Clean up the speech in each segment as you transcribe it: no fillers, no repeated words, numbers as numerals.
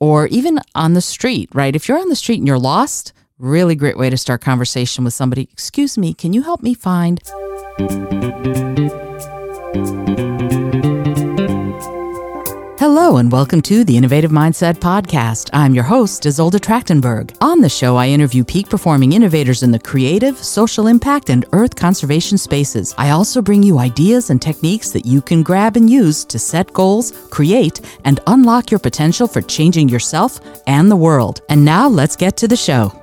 or even on the street, right? If you're on the street and you're lost, really great way to start conversation with somebody. Excuse me, can you help me find... Hello and welcome to the Innovative Mindset Podcast. I'm your host, Isolde Trachtenberg. On the show, I interview peak performing innovators in the creative, social impact, and earth conservation spaces. I also bring you ideas and techniques that you can grab and use to set goals, create, and unlock your potential for changing yourself and the world. And now let's get to the show.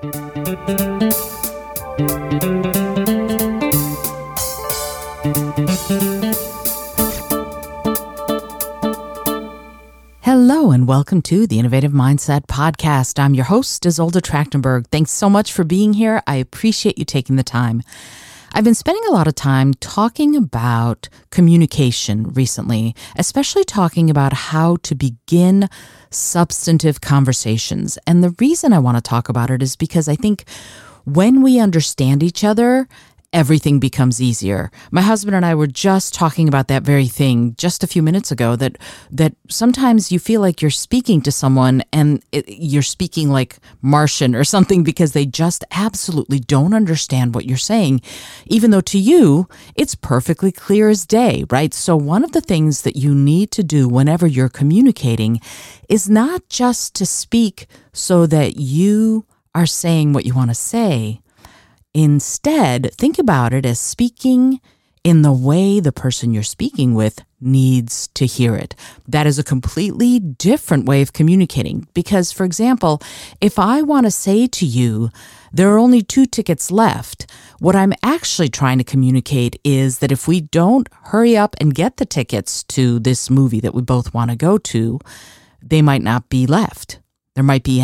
Hello and welcome to the Innovative Mindset Podcast. I'm your host, Isolde Trachtenberg. Thanks so much for being here. I appreciate you taking the time. I've been spending a lot of time talking about communication recently, especially talking about how to begin substantive conversations. And the reason I want to talk about it is because I think when we understand each other, everything becomes easier. My husband and I were just talking about that very thing just a few minutes ago, that sometimes you feel like you're speaking to someone and you're speaking like Martian or something because they just absolutely don't understand what you're saying, even though to you, it's perfectly clear as day, right? So one of the things that you need to do whenever you're communicating is not just to speak so that you are saying what you want to say. Instead, think about it as speaking in the way the person you're speaking with needs to hear it. That is a completely different way of communicating because, for example, if I want to say to you, there are only 2 tickets left, what I'm actually trying to communicate is that if we don't hurry up and get the tickets to this movie that we both want to go to, they might not be left. There might be,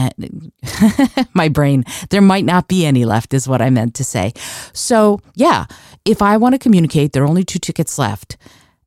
my brain, there might not be any left is what I meant to say. So yeah, if I want to communicate, there are only 2 tickets left.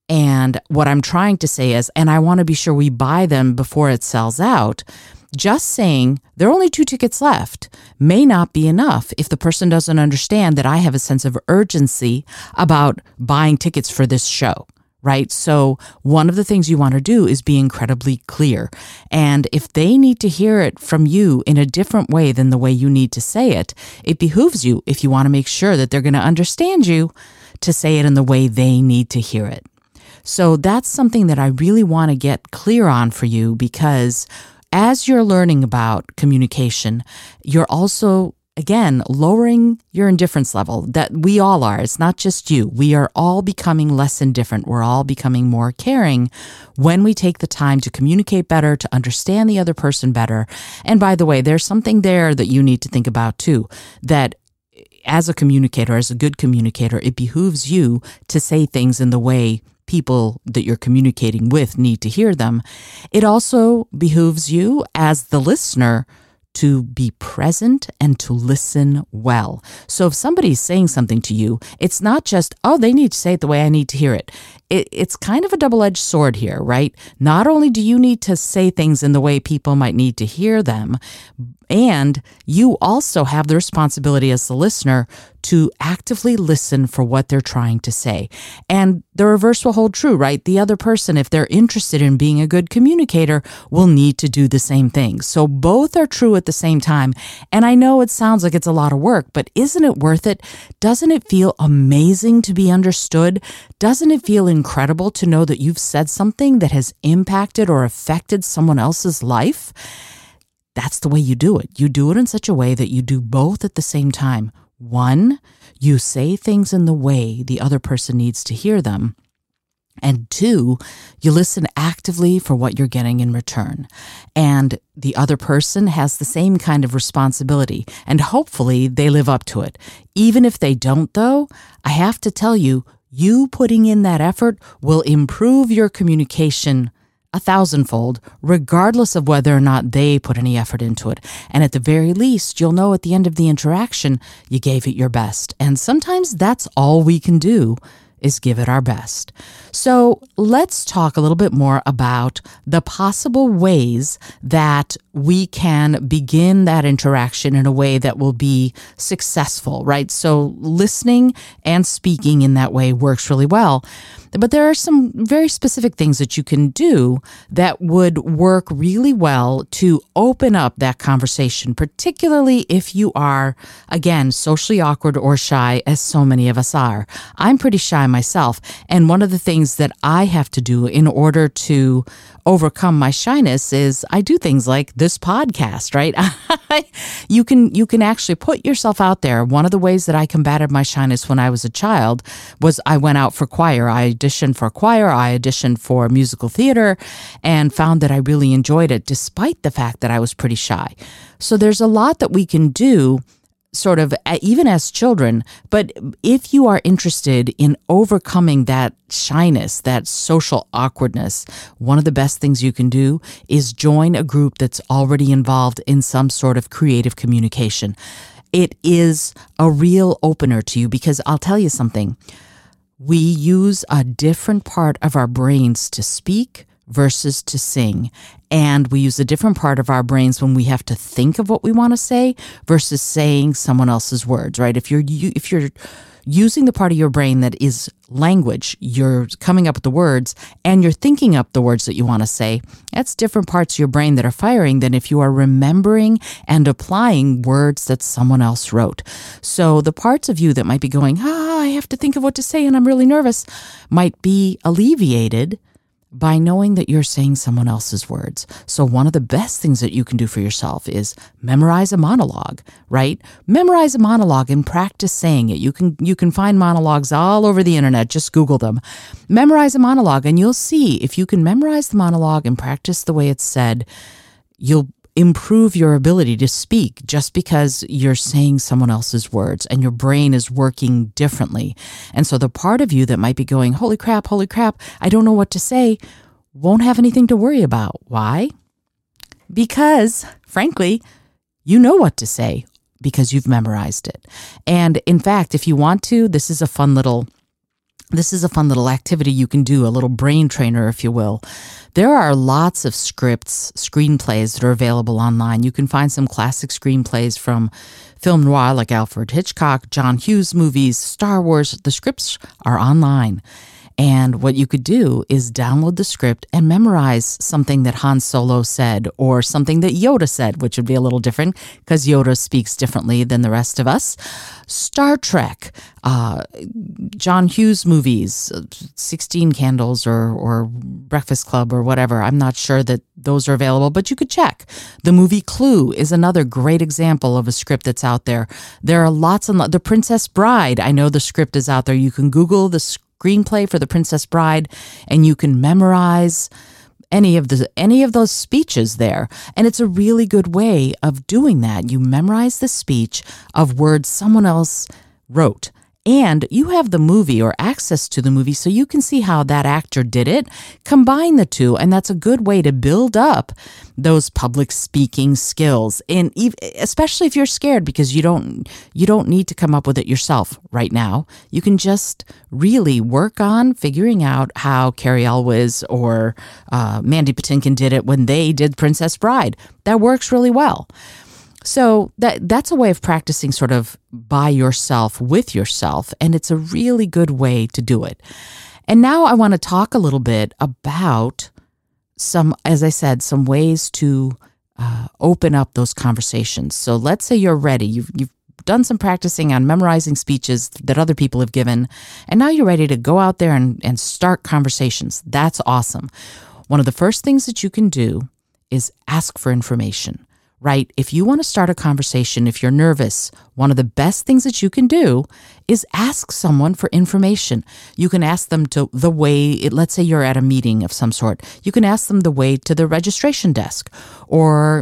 And what I'm trying to say is, and I want to be sure we buy them before it sells out, just saying there are only 2 tickets left may not be enough if the person doesn't understand that I have a sense of urgency about buying tickets for this show. Right? So one of the things you want to do is be incredibly clear. And if they need to hear it from you in a different way than the way you need to say it, it behooves you, if you want to make sure that they're going to understand you, to say it in the way they need to hear it. So that's something that I really want to get clear on for you, because as you're learning about communication, you're also again, lowering your indifference level, that we all are. It's not just you. We are all becoming less indifferent. We're all becoming more caring when we take the time to communicate better, to understand the other person better. And by the way, there's something there that you need to think about too, that as a communicator, as a good communicator, it behooves you to say things in the way people that you're communicating with need to hear them. It also behooves you as the listener to be present and to listen well. So if somebody's saying something to you, it's not just, oh, they need to say it the way I need to hear it. It's kind of a double-edged sword here, right? Not only do you need to say things in the way people might need to hear them, and you also have the responsibility as the listener to actively listen for what they're trying to say. And the reverse will hold true, right? The other person, if they're interested in being a good communicator, will need to do the same thing. So both are true at the same time. And I know it sounds like it's a lot of work, but isn't it worth it? Doesn't it feel amazing to be understood? Doesn't it feel incredible to know that you've said something that has impacted or affected someone else's life? That's the way you do it. You do it in such a way that you do both at the same time. 1, you say things in the way the other person needs to hear them. And 2, you listen actively for what you're getting in return. And the other person has the same kind of responsibility, and hopefully they live up to it. Even if they don't, though, I have to tell you, you putting in that effort will improve your communication 1,000-fold, regardless of whether or not they put any effort into it. And at the very least, you'll know at the end of the interaction, you gave it your best. And sometimes that's all we can do is give it our best. So let's talk a little bit more about the possible ways that we can begin that interaction in a way that will be successful, right? So listening and speaking in that way works really well. But there are some very specific things that you can do that would work really well to open up that conversation, particularly if you are, again, socially awkward or shy, as so many of us are. I'm pretty shy myself, and one of the things that I have to do in order to overcome my shyness is I do things like this podcast, right? You can actually put yourself out there. One of the ways that I combated my shyness when I was a child was I went out for choir. I auditioned for choir, I auditioned for musical theater, and found that I really enjoyed it despite the fact that I was pretty shy. So there's a lot that we can do sort of even as children, but if you are interested in overcoming that shyness, that social awkwardness, one of the best things you can do is join a group that's already involved in some sort of creative communication. It is a real opener to you because I'll tell you something. We use a different part of our brains to speak versus to sing. And we use a different part of our brains when we have to think of what we want to say versus saying someone else's words, right? If you're using the part of your brain that is language, you're coming up with the words and you're thinking up the words that you want to say, that's different parts of your brain that are firing than if you are remembering and applying words that someone else wrote. So the parts of you that might be going, I have to think of what to say and I'm really nervous, might be alleviated by knowing that you're saying someone else's words. So one of the best things that you can do for yourself is memorize a monologue, right? Memorize a monologue and practice saying it. You can find monologues all over the internet. Just Google them. Memorize a monologue and you'll see if you can memorize the monologue and practice the way it's said, you'll improve your ability to speak just because you're saying someone else's words and your brain is working differently. And so the part of you that might be going, holy crap, I don't know what to say, won't have anything to worry about. Why? Because, frankly, you know what to say because you've memorized it. And in fact, if you want to, this is a fun little activity you can do, a little brain trainer, if you will. There are lots of scripts, screenplays that are available online. You can find some classic screenplays from film noir like Alfred Hitchcock, John Hughes movies, Star Wars. The scripts are online. And what you could do is download the script and memorize something that Han Solo said or something that Yoda said, which would be a little different because Yoda speaks differently than the rest of us. Star Trek, John Hughes movies, 16 Candles or Breakfast Club or whatever. I'm not sure that those are available, but you could check. The movie Clue is another great example of a script that's out there. There are lots and lots. The Princess Bride, I know the script is out there. You can Google the screenplay for The Princess Bride and you can memorize any of those speeches there. And it's a really good way of doing that. You memorize the speech of words someone else wrote. And you have the movie or access to the movie so you can see how that actor did it. Combine the two, and that's a good way to build up those public speaking skills. And especially if you're scared because you don't need to come up with it yourself right now. You can just really work on figuring out how Cary Elwes or Mandy Patinkin did it when they did Princess Bride. That works really well. So that's a way of practicing sort of by yourself, with yourself, and it's a really good way to do it. And now I want to talk a little bit about some ways to open up those conversations. So let's say you're ready. You've done some practicing on memorizing speeches that other people have given, and now you're ready to go out there and start conversations. That's awesome. One of the first things that you can do is ask for information. Right? If you want to start a conversation, if you're nervous, one of the best things that you can do is ask someone for information. You can ask them let's say you're at a meeting of some sort. You can ask them the way to the registration desk. Or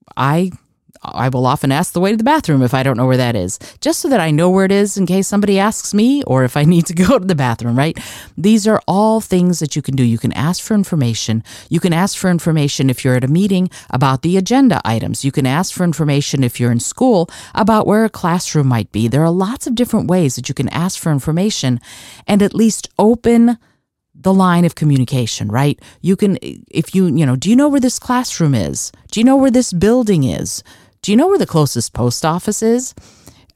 I will often ask the way to the bathroom if I don't know where that is, just so that I know where it is in case somebody asks me or if I need to go to the bathroom, right? These are all things that you can do. You can ask for information. You can ask for information if you're at a meeting about the agenda items. You can ask for information if you're in school about where a classroom might be. There are lots of different ways that you can ask for information and at least open the line of communication, right? You can, do you know where this classroom is? Do you know where this building is? Do you know where the closest post office is?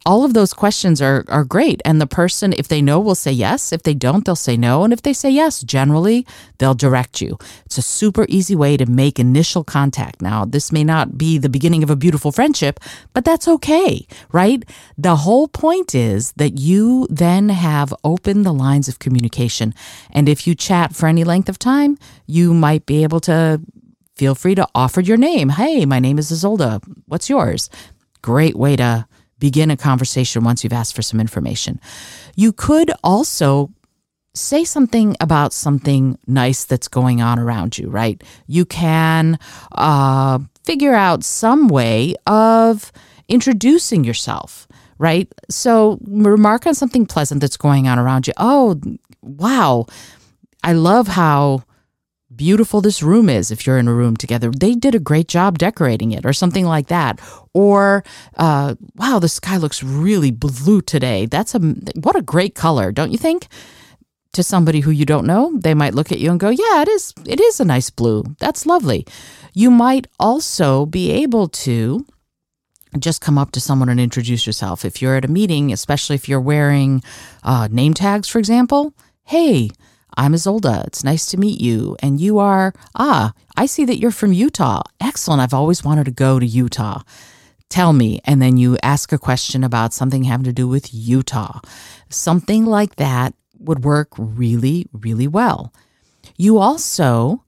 all of those questions are great. And the person, if they know, will say yes. If they don't, they'll say no. And if they say yes, generally, they'll direct you. It's a super easy way to make initial contact. Now, this may not be the beginning of a beautiful friendship, but that's okay, right? The whole point is that you then have opened the lines of communication. And if you chat for any length of time, you might be able to feel free to offer your name. Hey, my name is Izolda. What's yours? Great way to begin a conversation once you've asked for some information. You could also say something about something nice that's going on around you, right? You can figure out some way of introducing yourself, right? So remark on something pleasant that's going on around you. Oh, wow. I love how beautiful this room is. If you're in a room together, they did a great job decorating it, or something like that. Or, wow, the sky looks really blue today. What a great color, don't you think? To somebody who you don't know, they might look at you and go, yeah, it is a nice blue. That's lovely. You might also be able to just come up to someone and introduce yourself. If you're at a meeting, especially if you're wearing name tags, for example, hey, I'm Izolda. It's nice to meet you. And you are, I see that you're from Utah. Excellent. I've always wanted to go to Utah. Tell me. And then you ask a question about something having to do with Utah. Something like that would work really, really well. You also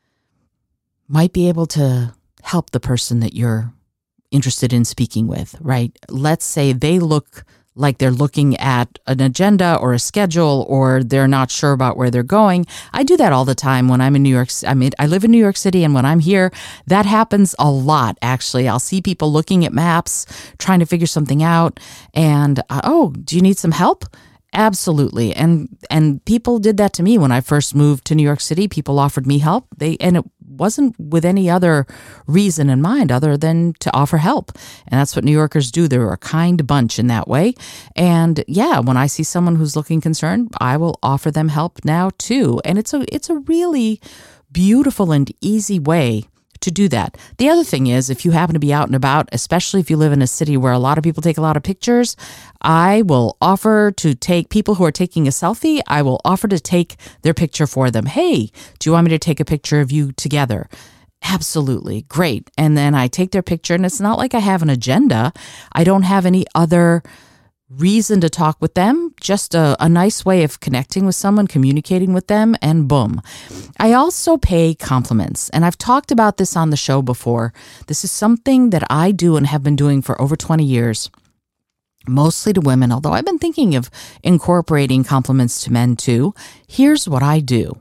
might be able to help the person that you're interested in speaking with, right? Let's say they look like they're looking at an agenda or a schedule, or they're not sure about where they're going. I do that all the time when I'm in New York. I live in New York City, and when I'm here, that happens a lot, actually. I'll see people looking at maps, trying to figure something out, and, do you need some help? Absolutely. And people did that to me when I first moved to New York City. People offered me help. And it wasn't with any other reason in mind other than to offer help. And that's what New Yorkers do. They're a kind bunch in that way. And yeah, when I see someone who's looking concerned, I will offer them help now too. And it's a really beautiful and easy way to do that. The other thing is, if you happen to be out and about, especially if you live in a city where a lot of people take a lot of pictures, I will offer to take people who are taking a selfie, I will offer to take their picture for them. Hey, do you want me to take a picture of you together? Absolutely. Great. And then I take their picture, and it's not like I have an agenda. I don't have any other reason to talk with them, just a nice way of connecting with someone, communicating with them, and boom. I also pay compliments, and I've talked about this on the show before. This is something that I do and have been doing for over 20 years, mostly to women, although I've been thinking of incorporating compliments to men too. Here's what I do.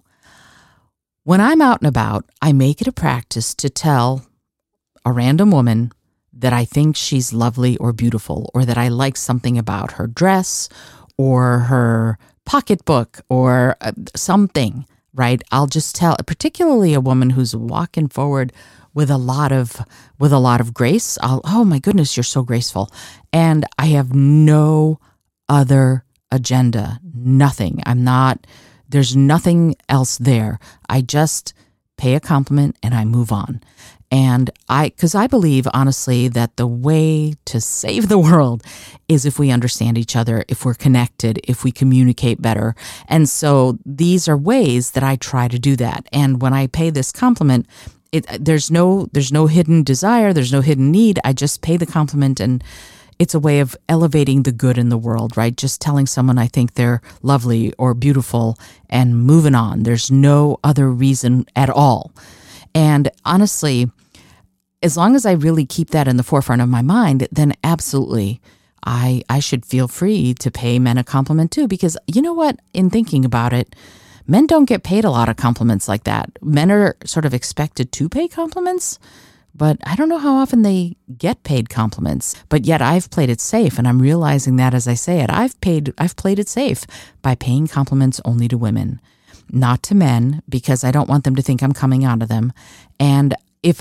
When I'm out and about, I make it a practice to tell a random woman that I think she's lovely or beautiful, or that I like something about her dress or her pocketbook or something, right? I'll just tell, particularly a woman who's walking forward with a lot of grace. Oh my goodness, you're so graceful. And I have no other agenda, nothing. There's nothing else there. I just pay a compliment and I move on. And because I believe, honestly, that the way to save the world is if we understand each other, if we're connected, if we communicate better. And so these are ways that I try to do that. And when I pay this compliment, there's no hidden desire, there's no hidden need. I just pay the compliment, and it's a way of elevating the good in the world, right? Just telling someone I think they're lovely or beautiful and moving on. There's no other reason at all. And honestly, as long as I really keep that in the forefront of my mind, then absolutely, I should feel free to pay men a compliment too. Because you know what? In thinking about it, men don't get paid a lot of compliments like that. Men are sort of expected to pay compliments, but I don't know how often they get paid compliments. But yet I've played it safe, and I'm realizing that as I say it. I've played it safe by paying compliments only to women, not to men, because I don't want them to think I'm coming onto them. And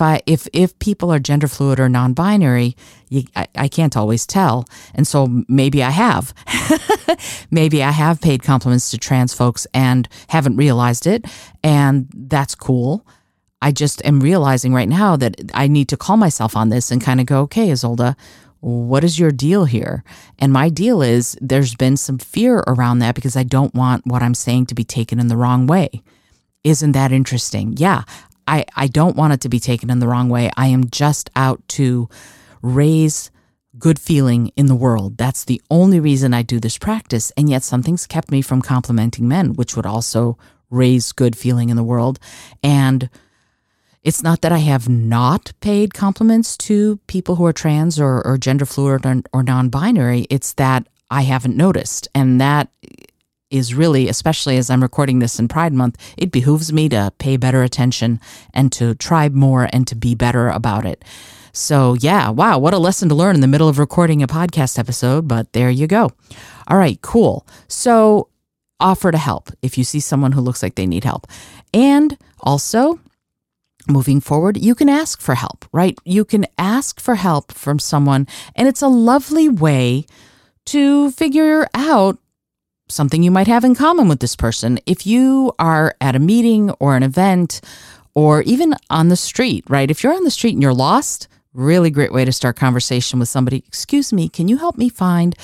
if people are gender fluid or non-binary, I can't always tell. And so maybe I have. Maybe I have paid compliments to trans folks and haven't realized it. And that's cool. I just am realizing right now that I need to call myself on this and kind of go, okay, Izolda, what is your deal here? And my deal is there's been some fear around that because I don't want what I'm saying to be taken in the wrong way. Isn't that interesting? Yeah, I don't want it to be taken in the wrong way. I am just out to raise good feeling in the world. That's the only reason I do this practice. And yet something's kept me from complimenting men, which would also raise good feeling in the world. And it's not that I have not paid compliments to people who are trans or gender fluid or non-binary. It's that I haven't noticed. And that is really, especially as I'm recording this in Pride Month, it behooves me to pay better attention and to try more and to be better about it. So yeah, wow, what a lesson to learn in the middle of recording a podcast episode, but there you go. All right, cool. So offer to help if you see someone who looks like they need help. And also, moving forward, you can ask for help, right? You can ask for help from someone, and it's a lovely way to figure out something you might have in common with this person. If you are at a meeting or an event or even on the street, right? If you're on the street and you're lost, really great way to start conversation with somebody. Excuse me, can you help me find,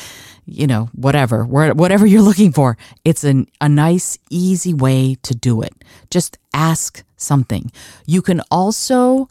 whatever you're looking for? It's a nice, easy way to do it. Just ask something. You can also,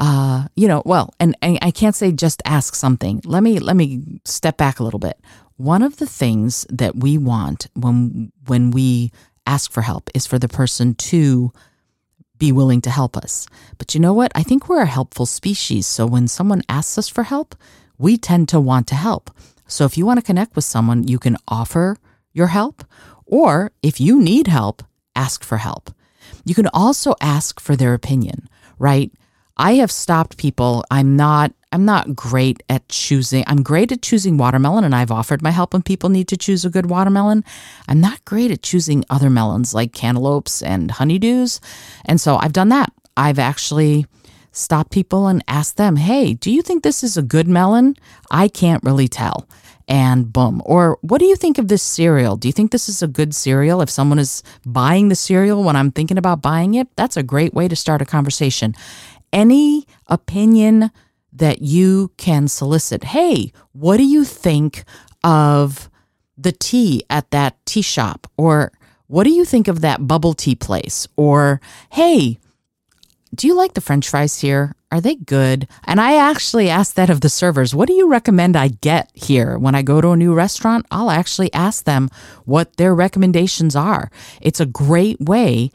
and I can't say just ask something. Let me step back a little bit. One of the things that we want when we ask for help is for the person to be willing to help us. But you know what? I think we're a helpful species. So when someone asks us for help, we tend to want to help. So if you want to connect with someone, you can offer your help, or if you need help, ask for help. You can also ask for their opinion, right? I have stopped people. I'm not great at choosing. I'm great at choosing watermelon, and I've offered my help when people need to choose a good watermelon. I'm not great at choosing other melons like cantaloupes and honeydews. And so I've done that. I've actually stopped people and asked them, hey, do you think this is a good melon? I can't really tell. And boom. Or what do you think of this cereal? Do you think this is a good cereal? If someone is buying the cereal when I'm thinking about buying it, that's a great way to start a conversation. Any opinion that you can solicit. Hey, what do you think of the tea at that tea shop? Or what do you think of that bubble tea place? Or, hey, do you like the French fries here? Are they good? And I actually asked that of the servers. What do you recommend I get here? When I go to a new restaurant, I'll actually ask them what their recommendations are. It's a great way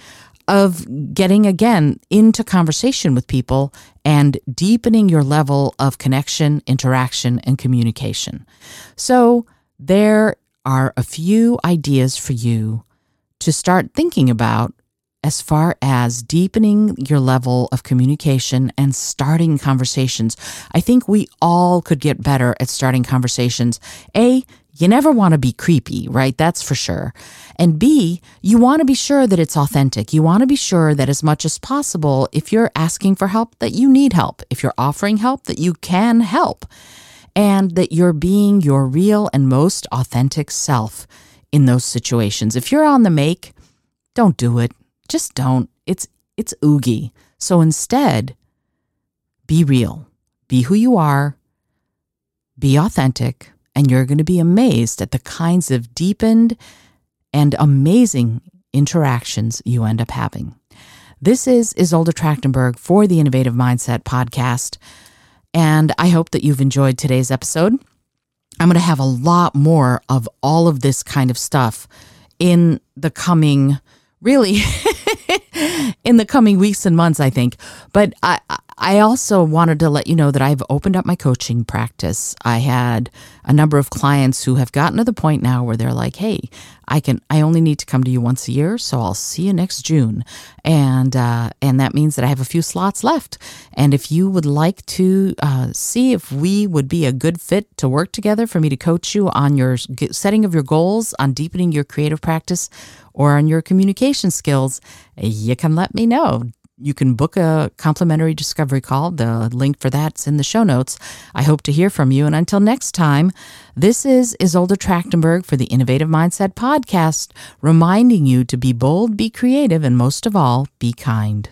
of getting, again, into conversation with people and deepening your level of connection, interaction, and communication. So there are a few ideas for you to start thinking about as far as deepening your level of communication and starting conversations. I think we all could get better at starting conversations. A, you never want to be creepy, right? That's for sure. And B, you want to be sure that it's authentic. You want to be sure that as much as possible, if you're asking for help, that you need help. If you're offering help, that you can help. And that you're being your real and most authentic self in those situations. If you're on the make, don't do it. Just don't. It's oogie. So instead, be real. Be who you are. Be authentic. And you're going to be amazed at the kinds of deepened and amazing interactions you end up having. This is Isolde Trachtenberg for the Innovative Mindset Podcast. And I hope that you've enjoyed today's episode. I'm going to have a lot more of all of this kind of stuff in the coming in the coming weeks and months, I think. But I also wanted to let you know that I've opened up my coaching practice. I had a number of clients who have gotten to the point now where they're like, hey, I only need to come to you once a year, so I'll see you next June. And that means that I have a few slots left. And if you would like to see if we would be a good fit to work together for me to coach you on your setting of your goals, on deepening your creative practice, or on your communication skills, you can let me know. You can book a complimentary discovery call. The link for that's in the show notes. I hope to hear from you. And until next time, this is Isolde Trachtenberg for the Innovative Mindset Podcast, reminding you to be bold, be creative, and most of all, be kind.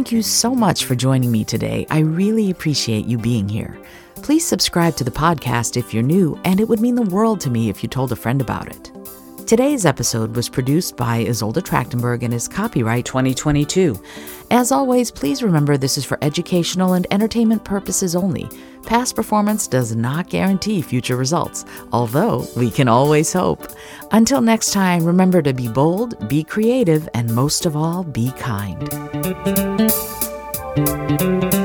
Thank you so much for joining me today. I really appreciate you being here. Please subscribe to the podcast if you're new, and it would mean the world to me if you told a friend about it. Today's episode was produced by Isolde Trachtenberg and is copyright 2022. As always, please remember this is for educational and entertainment purposes only. Past performance does not guarantee future results, although we can always hope. Until next time, remember to be bold, be creative, and most of all, be kind.